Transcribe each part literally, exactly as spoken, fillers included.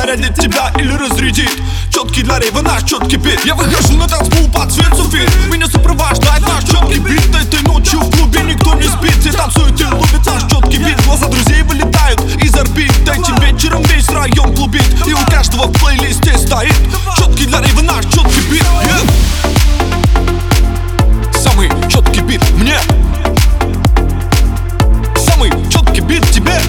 зарядит тебя или разрядит. Четкий для рейва наш четкий бит. Я выхожу на танцпол под цвет суфит. Меня сопровождает наш четкий бит. Этой ночью в клубе никто не спит. Все танцуют и любят наш четкий бит. Глаза друзей вылетают из орбит. Этим вечером весь район клубит. И у каждого в плейлисте стоит четкий для рейва наш четкий бит. Yeah. Самый четкий бит мне. Самый четкий бит тебе.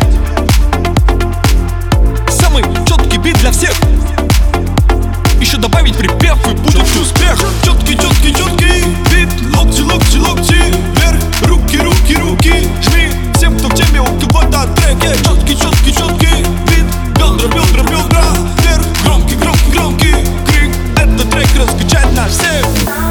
Самый четкий бит для всех. Еще добавить припев и будет успех. Четкий, четкий, четкий бит. Локти, локти, локти вверх. Руки, руки, руки жми. Всем, кто в теме, у кого-то треки. Четкий, четкий, четкий бит. Бедра, бедра, бедра вверх. Громкий, громкий, громкий крик. Этот трек раскачает наш всех.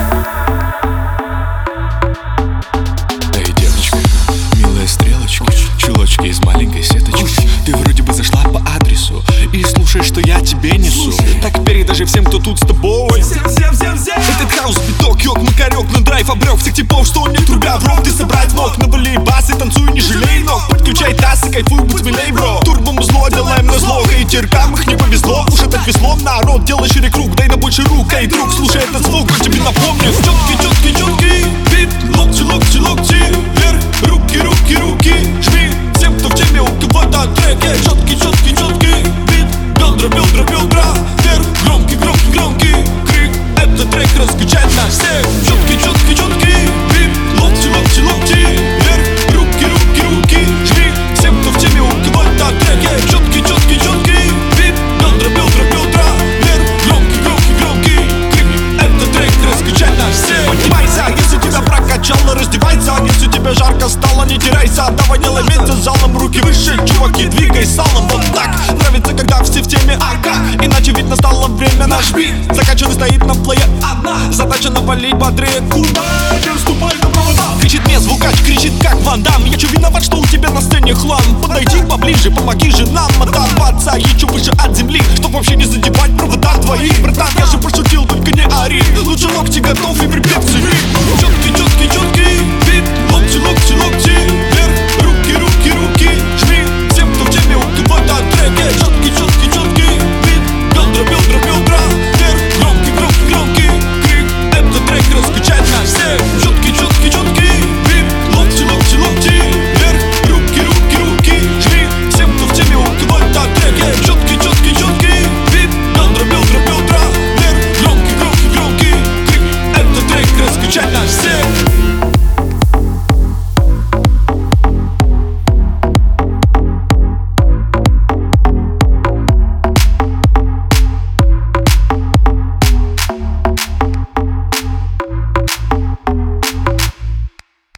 Эй, девочка, милая стрелочка, чулочки из маленькой сеточки. Ты вроде бы зашла по адресу и слушай, что я тебе несу. Так передажи всем, кто тут с тобой. Всем, всем, всем, всем. Этот хаус, биток, йог, макарек, на драйв обрек всех типов, что не трубя в рот. Ты собрать ног, навали бас и танцуй, не жалей ног. Подключай таз и кайфуй, будь смелей, бро. Турбом зло, делаем на зло. Хейтеркам их не повезло, уж это весло. Народ, делай шире круг, дай на больше рук. Эй, друг, слушай этот звук, он тебе напомнит. Четкий, четкий, четкий бит. Локти, локти, локти вверх. Руки, руки, руки жми. Всем, кто в теме, у кого-то треки. Четкий, четкий, четкий бит. Бедра, бедра, бедра вверх. Громкий, громкий, громкий крик. Этот трек раскачает нас всех. Четкий, четкий, четкий бит. Локти, локти, локти вверх. Руки, руки, руки жми. Всем, кто в теме, у кого-то треки. Четкий, четкий, четкий бит. Бедра, бедра, бедра вверх. Громкий, громкий, громкий крик. Этот трек раскачает нас всех. Поднимайся, если тебя прокачало, раздевайся. Если тебе жарко стало, не теряйся. Давай не ломиться залом, руки выше, чуваки, двигай салом. Вот так нравится, когда все в теме, ага. Иначе ведь настало время, наш бит закачанный стоит на плее одна. Задача навалить бодрее куба. Переступай на провода. Кричит мне звукач, кричит как Ван Дам. Я чё виноват, что у тебя на сцене хлам? Подойди поближе, помоги же нам оторваться еще выше от земли, чтоб вообще не задевать провода твои. Братан, я же пошутил, только не ори. Лучше локти готов и припев цени.